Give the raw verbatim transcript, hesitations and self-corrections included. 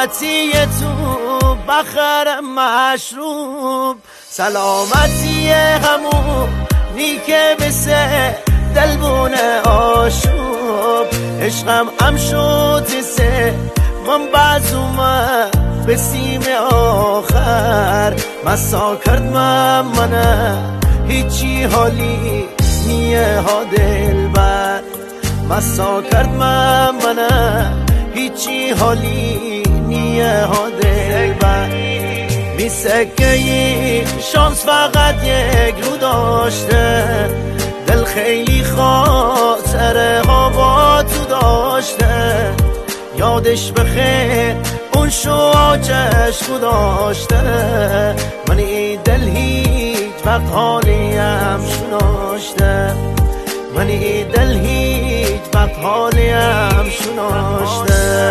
سلامتی تو بخرم مشروب، سلامتی همونی که بسه دلبونه آشوب. عشقم ام شد سه من بعضومه به سیم آخر، مسا کرد من منه هیچی حالی نیه ها دل بر. مسا کرد من منه هیچی حالی نیه ها دل بر. بی سکه شانس فقط یک رو داشته، دل خیلی خاطره ها با تو داشته. یادش بخیر اون شو چشم داشته، من ای دل هیچ وقت حالیم شناشته. من ای دل هیچ وقت حالیم شناشته.